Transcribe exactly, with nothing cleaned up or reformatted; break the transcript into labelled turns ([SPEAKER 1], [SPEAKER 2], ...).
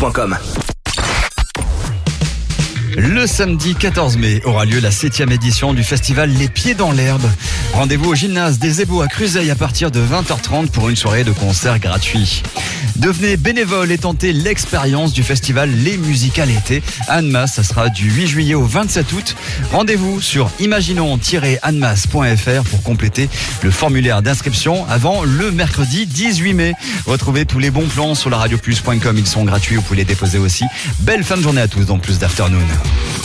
[SPEAKER 1] point com.
[SPEAKER 2] Le samedi quatorze mai aura lieu la septième édition du festival Les Pieds dans l'Herbe. Rendez-vous au gymnase des Ébaux à Cruzeil à partir de vingt heures trente pour une soirée de concert gratuit. Devenez bénévole et tentez l'expérience du festival Les Musicales Été. Annemasse, ça sera du huit juillet au vingt-sept août. Rendez-vous sur imaginons tiret annemasse point f r pour compléter le formulaire d'inscription avant le mercredi dix-huit mai. Retrouvez tous les bons plans sur la radio plus point com, ils sont gratuits, vous pouvez les déposer aussi. Belle fin de journée à tous dans Plus d'Afternoon.